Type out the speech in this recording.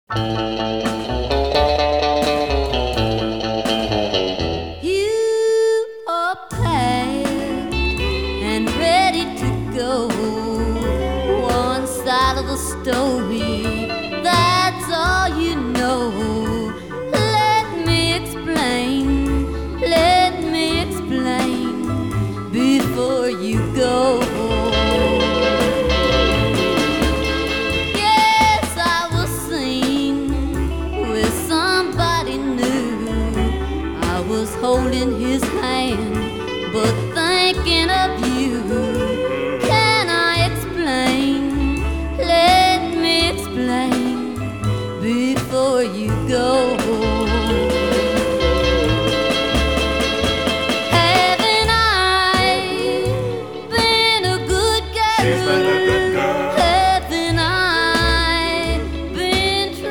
You are packed and ready to go. One side of the story, that's all you know. Let me explain before you go. Yes, I was seen with somebody new. I was holding his hand, but thinking of you. Can I explain? Let me explain before you go.